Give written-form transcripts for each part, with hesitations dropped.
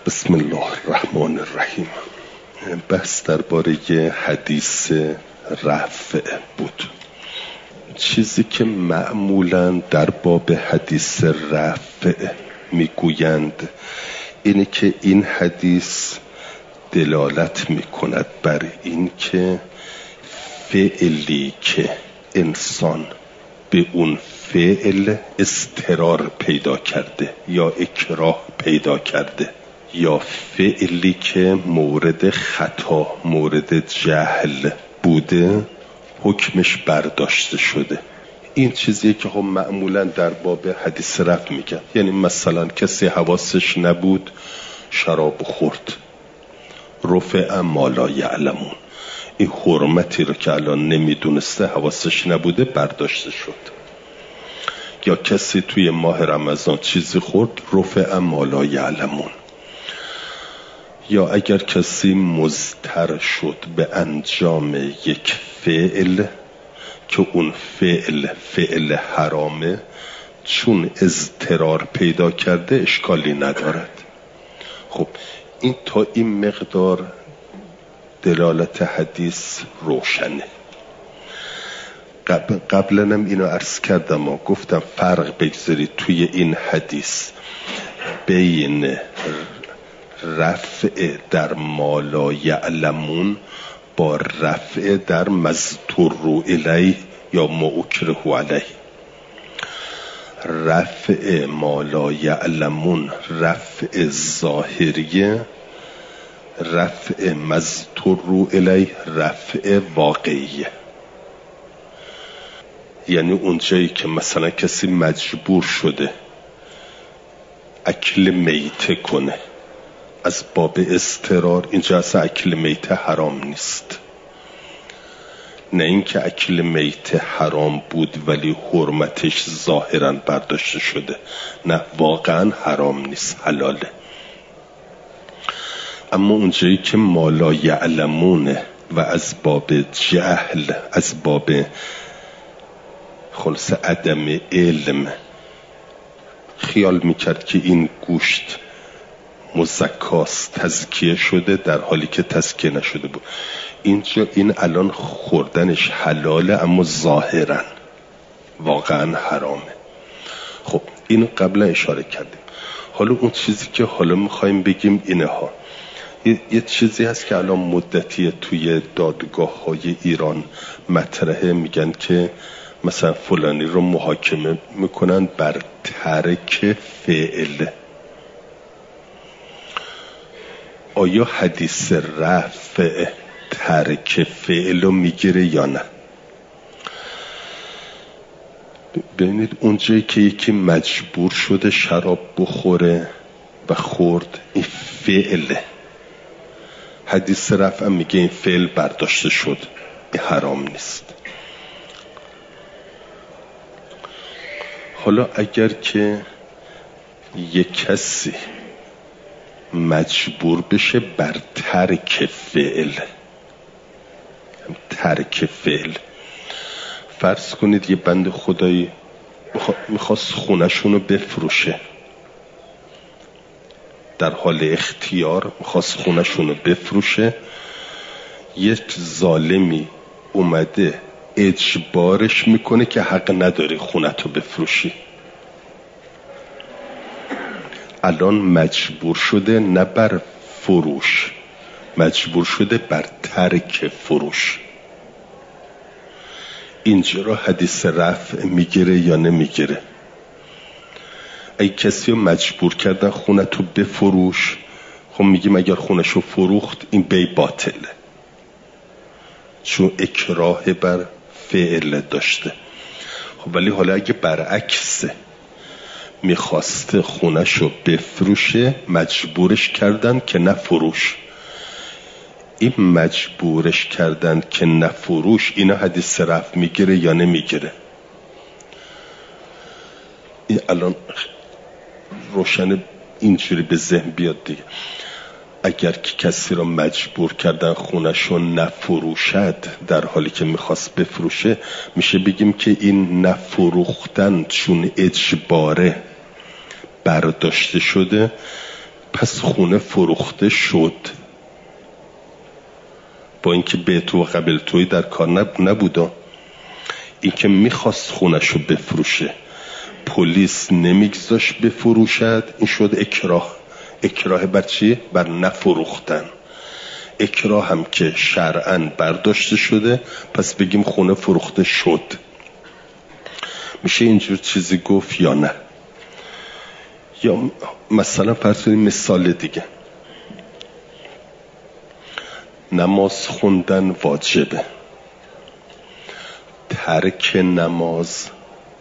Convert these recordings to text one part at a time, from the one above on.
بسم الله الرحمن الرحیم. بحث درباره حدیث رفع بود. چیزی که معمولاً در باب حدیث رفع میگویند اینه که این حدیث دلالت میکند بر این که فعلی که انسان به اون فعل اضطرار پیدا کرده یا اکراه پیدا کرده یا فعلی که مورد خطا مورد جهل بوده حکمش برداشته شده. این چیزیه که خب معمولا در باب حدیث رفع میگن. یعنی مثلا کسی حواسش نبود شراب خورد، رفع ما لا یعلمون، این حرمتی رو که الان نمیدونسته حواسش نبوده برداشته شد. یا کسی توی ماه رمضان چیزی خورد، رفع ما لا یعلمون. یا اگر کسی مضطر شد به انجام یک فعل که اون فعل حرامه، چون اضطرار پیدا کرده اشکالی ندارد. خب این تا این مقدار دلالت حدیث روشنه. قبلنم اینو عرض کردم و گفتم فرق بگذارید توی این حدیث بین رفع در ما لا یعلمون با رفع در مضطر الیه یا مکره علیه. رفع ما لا یعلمون رفع ظاهریه، رفع مضطر الیه رفع واقعیه. یعنی اونجایی که مثلا کسی مجبور شده اکل میته کنه از باب اضطرار، اینجا اصلا اکل میته حرام نیست. نه اینکه اکل میته حرام بود ولی حرمتش ظاهرا برداشته شده، نه واقعا حرام نیست، حلاله. اما اونجایی که ما لا یعلمونه و از باب جهل، از باب خلص عدم علم خیال میکرد که این گوشت مزکاست، تزکیه شده در حالی که تزکیه نشده بود، اینجا این الان خوردنش حلاله اما ظاهرا واقعا حرامه. خب اینو قبلا اشاره کردیم. حالا اون چیزی که حالا میخوایم بگیم اینه ها، یه چیزی هست که الان مدتی توی دادگاه های ایران مطرحه، میگن که مثلا فلانی رو محاکمه میکنن بر ترک فعل. آیا حدیث رفع ترک فعل رو میگیره یا نه؟ ببینید اونجایی که یکی مجبور شده شراب بخوره و خورد، این فعل، حدیث رفع میگه این فعل برداشته شد، این حرام نیست. حالا اگر که یک کسی مجبور بشه بر ترک فعل، ترک فعل، فرض کنید یه بند خدایی میخواست خونه‌شونو بفروشه، در حال اختیار میخواست خونه‌شونو بفروشه، یک ظالمی اومده اجبارش میکنه که حق نداری خونتو بفروشی. الان مجبور شده نه بر فروش، مجبور شده بر ترک فروش. اینجا را حدیث رفع میگیره یا نمیگیره؟ ای کسی رو مجبور کردن خونتو بفروش، خب میگیم اگر خونشو فروخت این بی باطله، چون اکراه بر فعل داشته. خب ولی حالا اگه برعکس میخواسته خونه‌شو بفروشه، مجبورش کردن که نه فروش، این مجبورش کردن که نه فروش، اینا حدیث رفع میگیره یا نمیگیره؟ این الان روشن اینجوری به ذهن بیاد دیگه. اگر که کسی را مجبور کردن خونه‌شو نفروشد در حالی که میخواست بفروشه، میشه بگیم که این نفروختن چون اجباره برداشته شده، پس خونه فروخته شد، با اینکه به تو و قبل توی در کار نبودا. این که میخواست خونشو بفروشه، پلیس نمیگذاش بفروشد، این شد اکراه. اکراه بر چیه؟ بر نفروختن. اکراه هم که شرعاً برداشته شده، پس بگیم خونه فروخته شد. میشه اینجور چیزی گفت یا نه؟ یا مثلا فرض کنیم مثال دیگه، نماز خوندن واجبه، ترک نماز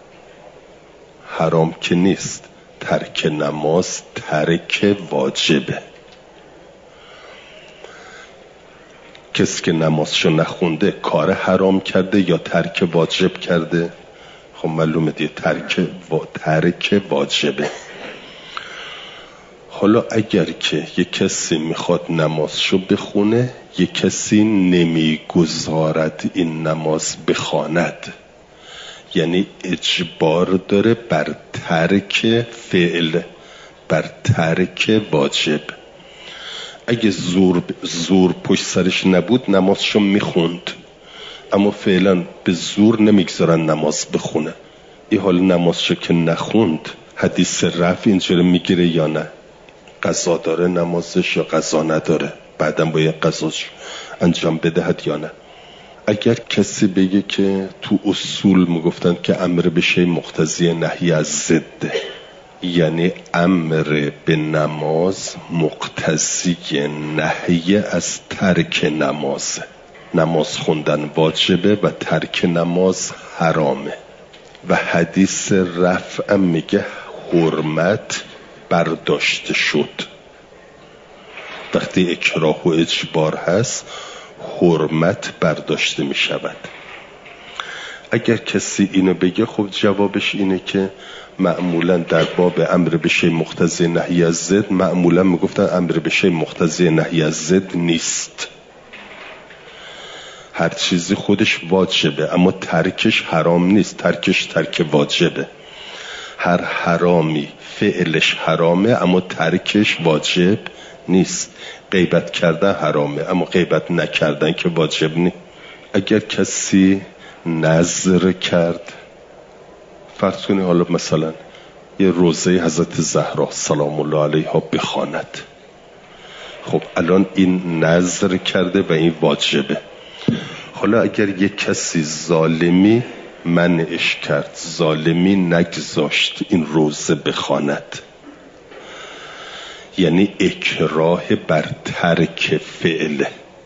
حرام که نیست، ترک نماز ترک واجبه. کسی که نمازشو نخونده کار حرام کرده یا ترک واجب کرده؟ خب معلومه دیگه ترک واجبه. حالا اگر که یک کسی میخواد نمازشو بخونه، یک کسی نمیگذارد این نماز بخواند، یعنی اجبار داره بر ترک فعل، بر ترک واجب. اگه زور پشت سرش نبود نمازشو میخوند، اما فعلا به زور نمیگذارن نماز بخونه. این حال نمازشو که نخوند، حدیث رفع اینجوری میگیره یا نه؟ قضا داره نمازش یا قضا نداره؟ بعدم باید قضاش انجام بدهد یا نه؟ اگر کسی بگه که تو اصول میگفتن که امر به شی مقتضی نهی از ضد، یعنی امر به نماز مقتضی نهی از ترک نماز، نماز خوندن واجبه و ترک نماز حرامه. و حدیث رفع میگه حرمت برداشته شد. وقتی اکراه و اجبار هست، حرمت برداشته می شود. اگر کسی اینو بگه، خب جوابش اینه که معمولا در باب امر به شی مقتضی نهی از ضد، معمولا میگفتن امر به شی مقتضی نهی از ضد نیست، هر چیزی خودش واجبه اما ترکش حرام نیست، ترکش ترک واجبه. هر حرامی فعلش حرامه اما ترکش واجب نیست. غیبت کردن حرامه اما غیبت نکردن که واجب نیست. اگر کسی نذر کرد، فرض کنی حالا مثلا یه روزه حضرت زهرا سلام الله علیها بخواند، خب الان این نذر کرده و این واجبه. حالا اگر یک کسی ظالمی منعش کرد، ظالمی نگذاشت این روزه بخواند، یعنی اکراه بر ترک فعل،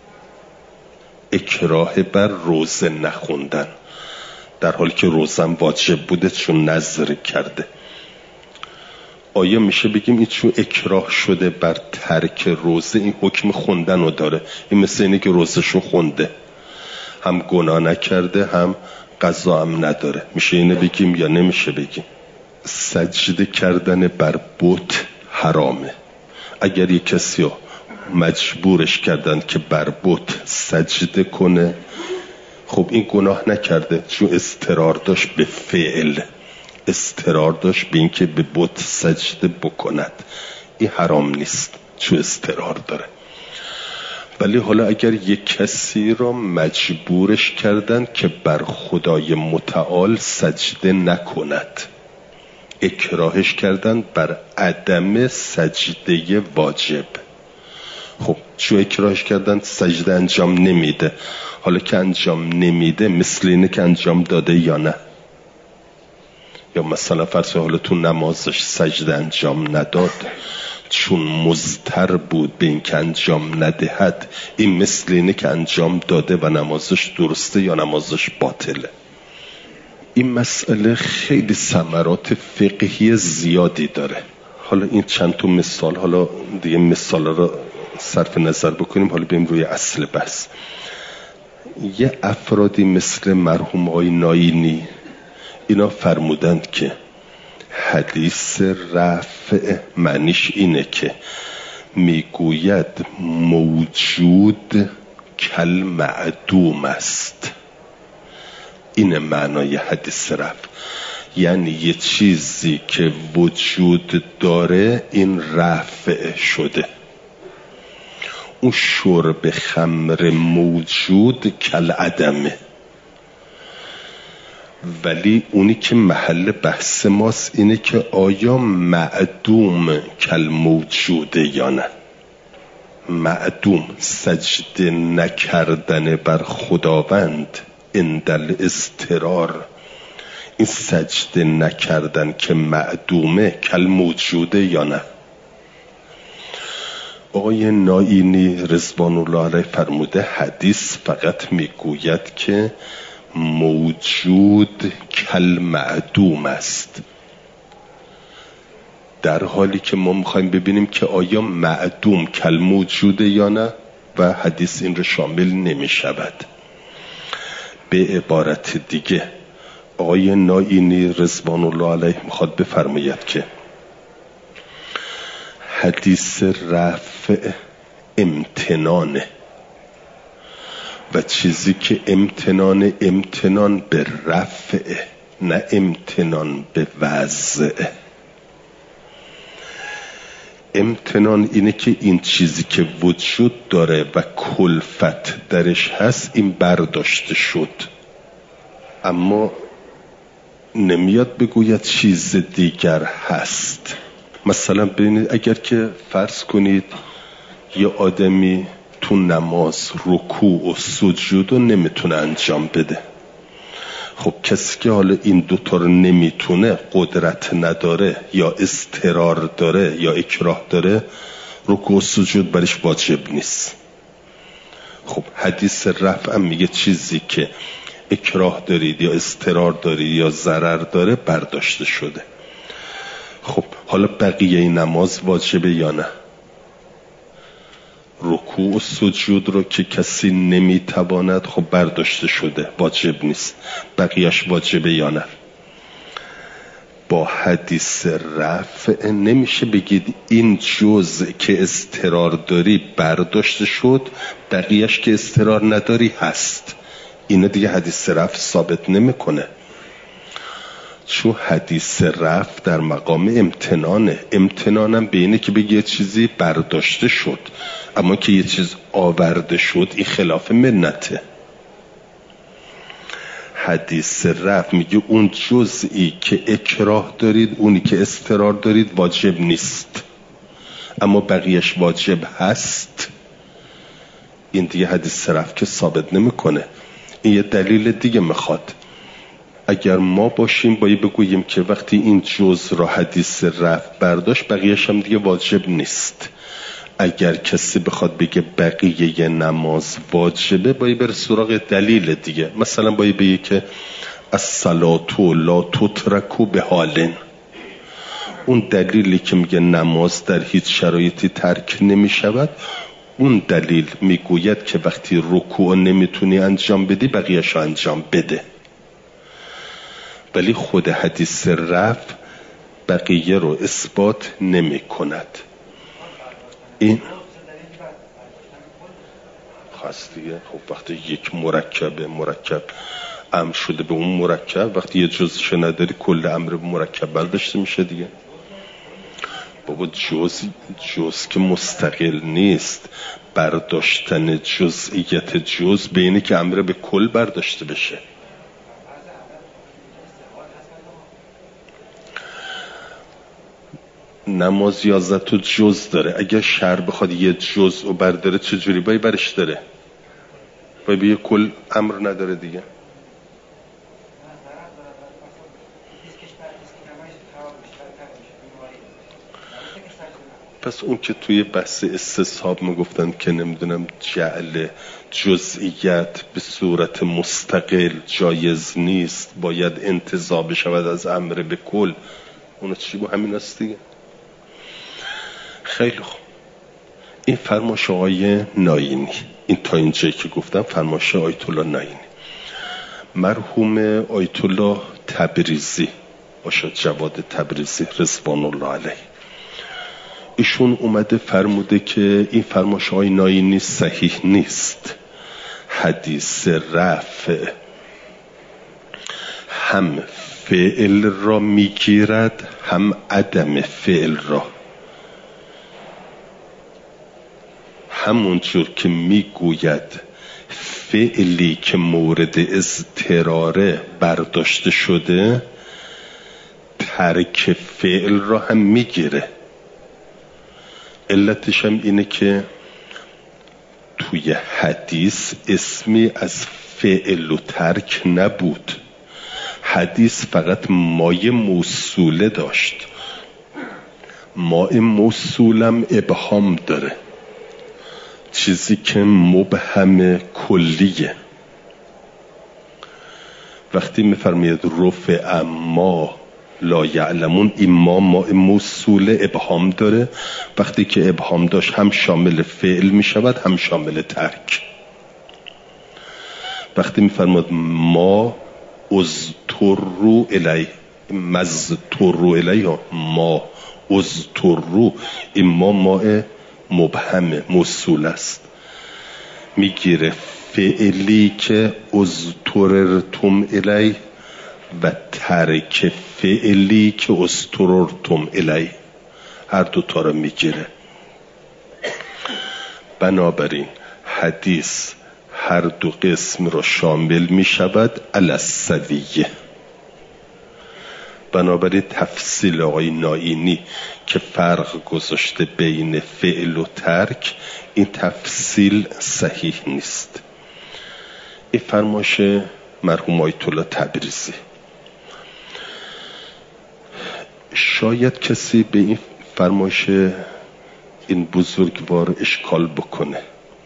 اکراه بر روزه نخوندن، در حالی که روزم واجب بوده چون نذر کرده. آیا میشه بگیم این چون اکراه شده بر ترک روزه این حکم خوندن رو داره؟ این مثل اینه که روزشو خونده، هم گناه نکرده هم قضا هم نداره. میشه اینه بگیم یا نمیشه بگیم؟ سجده کردن بر بت حرامه. اگر یک کسی رو مجبورش کردن که بر بت سجده کنه، خب این گناه نکرده چون اضطرار داشت به فعل، اضطرار داشت به این که به بت سجده بکند، این حرام نیست چون اضطرار داره. ولی حالا اگر یک کسی را مجبورش کردن که بر خدای متعال سجده نکند، اکراهش کردن بر عدم سجده واجب، خب چون اکراهش کردن سجده انجام نمیده. حالا که انجام نمیده مثل اینه که انجام داده یا نه؟ یا مثلا فرض حالا تو نمازش سجده انجام نداد چون مضطر بود به این که انجام ندهد، این مثل اینه که انجام داده و نمازش درسته یا نمازش باطله؟ این مسئله خیلی ثمرات فقهی زیادی داره. حالا این چند تا مثال، حالا دیگه مثال رو صرف نظر بکنیم، حالا بریم روی اصل بحث. یه افرادی مثل مرحوم آقای ناینی، اینا فرمودند که حدیث رفع معنیش اینه که میگوید موجود کل معدوم است. این معنای حدیث رفع، یعنی یه چیزی که وجود داره این رفع شده. اون شرب خمر موجود کل عدمه، ولی اونی که محل بحث ماست اینه که آیا معدوم کل موجوده یا نه. معدوم سجده نکردن بر خداوند اندل اضطرار، این سجده نکردن که معدومه کل موجوده یا نه. آقای نائینی رضوان الله علیه فرموده حدیث فقط میگوید که موجود کل معدوم است، در حالی که ما میخوایم ببینیم که آیا معدوم کل موجوده یا نه و حدیث این رو شامل نمیشود. به عبارت دیگه آقای نائینی رضوان الله علیه میخواد بفرماید که حدیث رفع امتنانه و چیزی که امتنان به رفع، نه امتنان به وضع. امتنان اینه که این چیزی که وجود داره و کلفت درش هست این برداشته شد، اما نمیاد بگوید چیز دیگر هست. مثلا ببینید اگر که فرض کنید یه آدمی تو نماز رکوع و سجود رو نمیتونه انجام بده، خب کسی که حالا این دوتا رو نمیتونه، قدرت نداره یا اضطرار داره یا اکراه داره، رکوع و سجود برش واجب نیست. خب حدیث رفع هم میگه چیزی که اکراه دارید یا اضطرار دارید یا ضرر داره برداشته شده. خب حالا بقیه نماز واجبه یا نه؟ رکوع و سجود رو که کسی نمیتواند خب برداشته شده، واجب نیست. بقیهش واجبه یا نه؟ با حدیث رفع نمیشه بگید این جزء که اضطرار داری برداشته شد، بقیهش که اضطرار نداری هست. اینو دیگه حدیث رفع ثابت نمیکنه، چون حدیث رفع در مقام امتنانه. امتنانم به اینه که بگی یه چیزی برداشته شد، اما که یه چیز آورده شد این خلاف منته. حدیث رفع میگه اون جزئی که اکراه دارید، اونی که اضطرار دارید واجب نیست، اما بقیهش واجب هست. این دیگه حدیث رفع که ثابت نمیکنه. این یه دلیل دیگه میخواد. اگر ما باشیم باید بگوییم که وقتی این جزء را حدیث رفع برداشت بقیهش هم دیگه واجب نیست. اگر کسی بخواد بگه بقیه نماز واجبه باید بره سراغ دلیل دیگه. مثلا باید بگه که الصلاة لا تترک بحال، اون دلیلی که میگه نماز در هیچ شرایطی ترک نمیشود، اون دلیل میگوید که وقتی رکوع نمیتونی انجام بدی بقیهش انجام بده. ولی خود حدیث رفع بقیه رو اثبات نمی کند. این خاص دیگه. خب وقتی یک مرکب امر شده به اون مرکب، وقتی یه جزش نداری کل امر به مرکب برداشته میشه دیگه. بابا جز که مستقل نیست، برداشتن جزئیت جز به اینه که امر به کل برداشته بشه. نماز 11 تا جز داره، اگر شهر بخواد یه جز رو برداره چجوری باید برش داره؟ باید به یه کل امر نداره دیگه. پس اون که توی بحث استصحاب میگفتن که نمیدونم جعل جزئیت به صورت مستقل جایز نیست، باید انتزاع بشود از امر به کل، اونو چی با همین است دیگه. خیلی خوب، این فرمایش آقای نائینی، این تا اینجایی که گفتم فرمایش آیت الله نائینی. مرحوم آیت الله تبریزی باشد، جواد تبریزی رضوان الله علیه، ایشون اومده فرموده که این فرمایش آقای نائینی صحیح نیست. حدیث رفع هم فعل را میگیرد هم عدم فعل را. همونجور که میگوید فعلی که مورد اضطراره برداشته شده، ترک فعل را هم میگیره. علتش هم اینه که توی حدیث اسمی از فعل و ترک نبود. حدیث فقط مایه موصوله داشت. مایه موصولم ابهام داره، چیزی که مبهم کلیه. وقتی میفرماید رفع ما لا یعلمون، این ما موصول ابهام داره. وقتی که ابهام داشت هم شامل فعل میشود هم شامل ترک. وقتی میفرماید ما اضطروا الیه، مضطروا الیه، ما اضطروا، این ما مبهم موصول است. میگیره فعلی که اضطررتم الیه و ترک فعلی که اضطررتم الیه، هر دوتا رو میگیره. بنابراین حدیث هر دو قسم را شامل میشود علی السویه. بنابراین تفصیل آقای نائینی که فرق گذاشته بین فعل و ترک، این تفصیل صحیح نیست. این فرمایش مرحوم آیت الله تبریزی. شاید کسی به این فرمایش این بزرگوار اشکال بکنه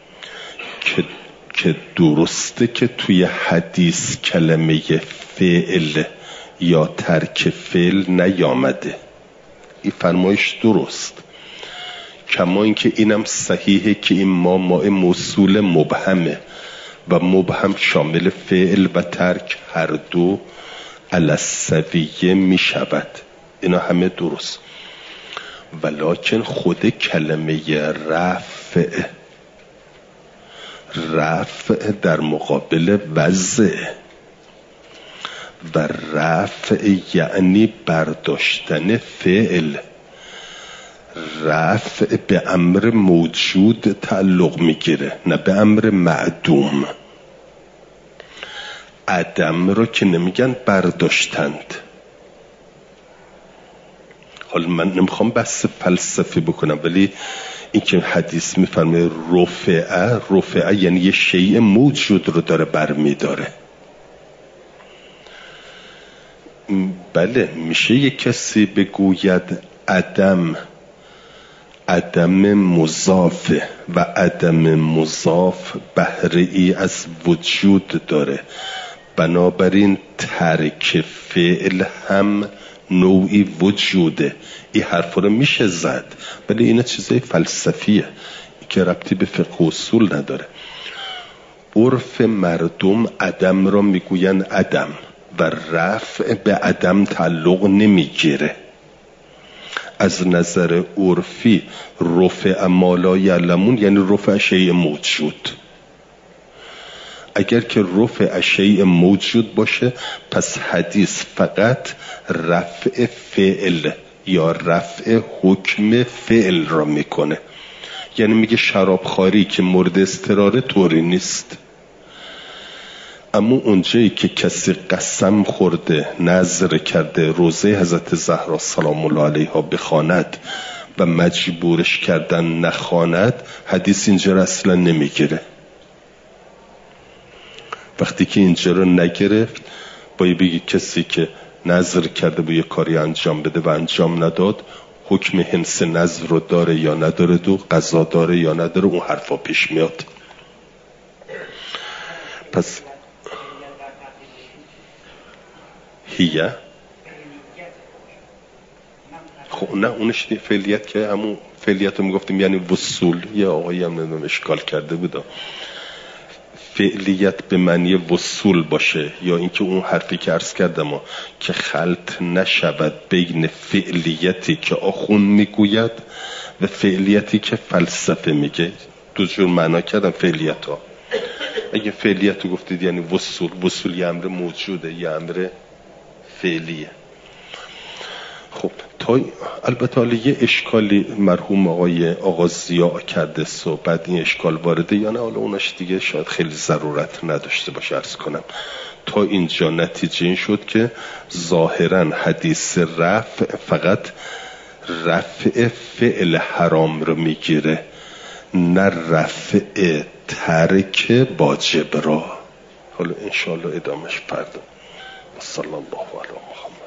که درسته که توی حدیث کلمه فعل یا ترک فعل نیامده. این فرمایش درست، کما اینکه اینم صحیحه که این ما موصول مبهمه و مبهم شامل فعل و ترک هر دو علی السویه می شود. اینا همه درست. ولکن خود کلمه رفع در مقابل وضع، و رفع یعنی برداشتن فعل. رفع به امر موجود تعلق میگیره، نه به امر معدوم. عدم رو که نمیگن برداشتند. حالا من نمیخوام بحث فلسفی بکنم، ولی این که حدیث میفرمه رفعه یعنی یه شیء موجود رو داره برمیداره. بله، میشه یک کسی بگوید عدم مضاف و عدم مضاف بهره ای از وجود داره، بنابراین ترک فعل هم نوعی وجوده. این حرف رو میشه زد، ولی این چیزای فلسفیه که ربطی به فقه اصول نداره. عرف مردم عدم را میگوین عدم و رفع به عدم تعلق نمیگیره. از نظر عرفی رفع ما لا یعلمون یعنی رفع شیء موجود. اگر که رفع شیء موجود باشه، پس حدیث فقط رفع فعل یا رفع حکم فعل را میکنه. یعنی میگه شرابخواری که مورد اضطراره طوری نیست، اما اونجایی که کسی قسم خورده، نذر کرده روزه حضرت زهرا سلام الله علیها بخواند و مجبورش کردن نخواند، حدیث اینجا را اصلا نمیگیره. وقتی که اینجا رو نگرفت، باید بگی کسی که نذر کرده به یه کاری انجام بده و انجام نداد، حکم حنس نذر رو داره یا نداره، قضا داره یا نداره، اون حرفا پیش میاد. پس هیه خب نه، اونش فعلیت که همون فعلیت رو میگفتیم یعنی وصول. یه آقایی هم ندونم اشکال کرده بودا فعلیت به معنی وصول باشه، یا اینکه اون حرفی که عرض کردم که خلط نشود بین فعلیتی که آخون میگوید و فعلیتی که فلسفه میگه. دو جور معنا کردم فعلیت ها. اگه فعلیت رو گفتید یعنی وصول یه امر موجوده، یه امر فعلیه. خب تا البته حالا یه اشکالی مرحوم آقا ضیا کرده صحبت، این اشکال وارده یا نه، حالا اوناش دیگه شاید خیلی ضرورت نداشته باشه عرض کنم. تا اینجا نتیجه این شد که ظاهرا حدیث رفع فقط رفع فعل حرام رو میگیره، نه رفع ترک واجب را. حالا انشاءالله ادامش فردا. صلی الله علیه و محمد.